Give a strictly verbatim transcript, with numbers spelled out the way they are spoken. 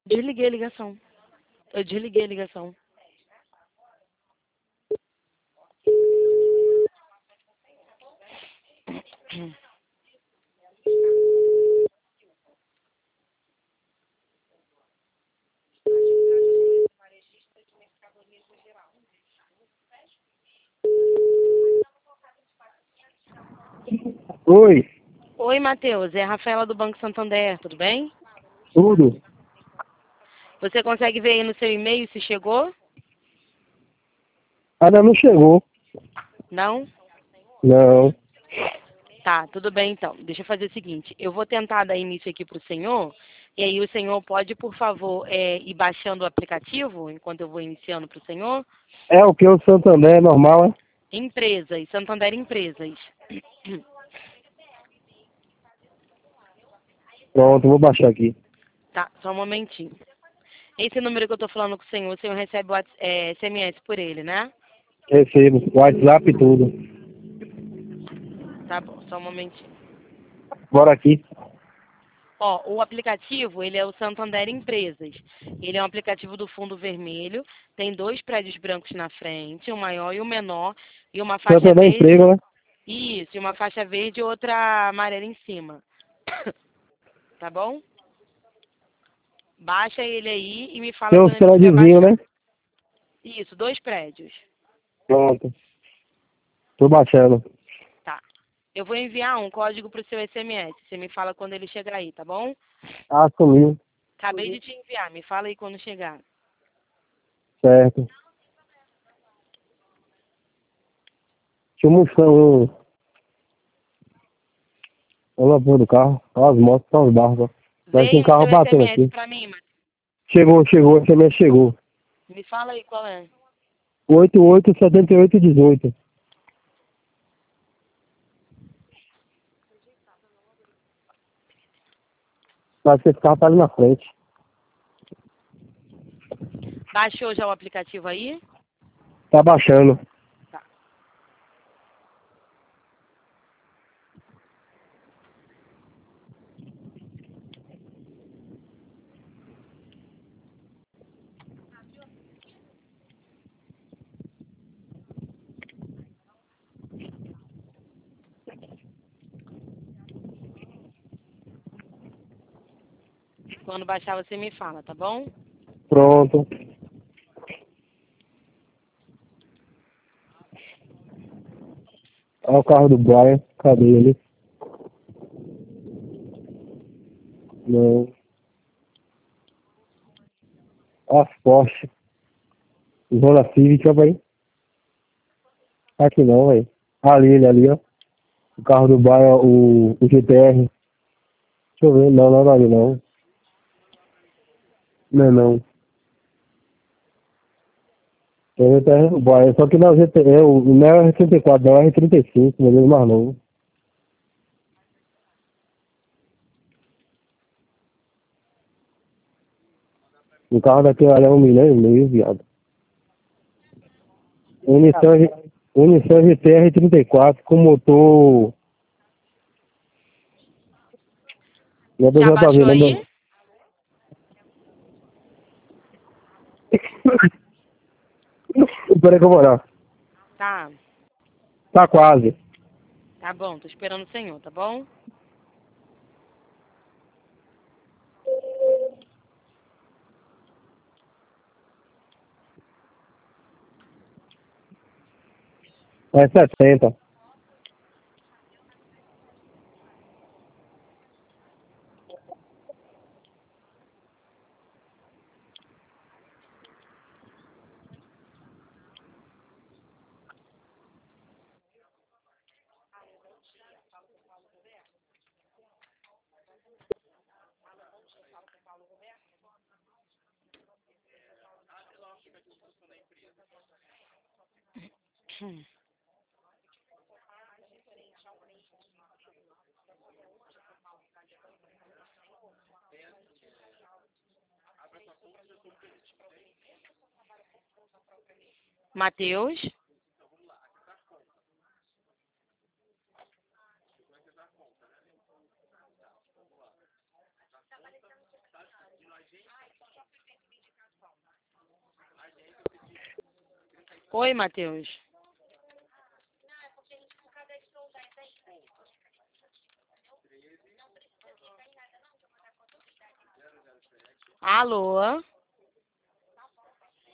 Desliguei a ligação. Eu desliguei a ligação. Oi, Oi, Matheus. É a Rafaela do Banco Santander, tudo bem? tudo? Você consegue ver aí no seu e-mail se chegou? Ainda não chegou. Não? Não. Tá, tudo bem então. Deixa eu fazer o seguinte. Eu vou tentar dar início aqui para o senhor. E aí o senhor pode, por favor, é, ir baixando o aplicativo enquanto eu vou iniciando para o senhor? É o que o Santander é normal, é? Empresas, Santander Empresas. Pronto, vou baixar aqui. Tá, só um momentinho. Esse número que eu tô falando com o senhor, o senhor recebe o Whats- é, S M S por ele, né? Recebo, WhatsApp e tudo. Tá bom, só um momentinho. Bora aqui. Ó, o aplicativo, ele é o Santander Empresas. Ele é um aplicativo do fundo vermelho, tem dois prédios brancos na frente, o maior e o menor, e uma faixa Santander verde. Emprego, né? Isso, e uma faixa verde e outra amarela em cima. Tá bom? Baixa ele aí e me fala Tem uns quando ele estiver prédiozinhos, né? baixado. Isso, dois prédios. Pronto. Tô baixando. Tá. Eu vou enviar um código pro seu S M S. Você me fala quando ele chegar aí, tá bom? Ah, sumiu. Acabei de te enviar. Me fala aí quando chegar. Certo. Tinha um moção, um... Olha a porra do carro. Olha as motos, olha os barcos. Ó. Parece um Veio o carro seu batendo S M S aqui. pra mim, mas Chegou, chegou, esse também chegou. me fala aí qual é. oito oito sete oito um oito. Mas esse carro tá ali na frente. Baixou já o aplicativo aí? Tá baixando. Tá. Quando baixar você me fala, tá bom? Pronto. Olha o carro do Brian. Cadê ele? Não. Olha as Porsche. Zona Civic, ó, aí. Aqui não, velho. Ali, ele ali, ó. O carro do Brian, o, o G T R. Deixa eu ver. Não, não, não, é ali não. Não é não. É o G T R do Brian. Só que não é o G T R. O, não é o R trinta e quatro, não é o R trinta e cinco. Modelo mais novo. O carro daquele ali é um milhão e meio, viado. O Nissan, G- o Nissan G T R trinta e quatro com motor. Não é Já B J V, baixou não aí? é. Peraí que eu vou olhar. Tá. Tá quase. Tá bom, tô esperando o senhor, tá bom? É setenta. Hum. Matheus? Oi, Matheus. Alô?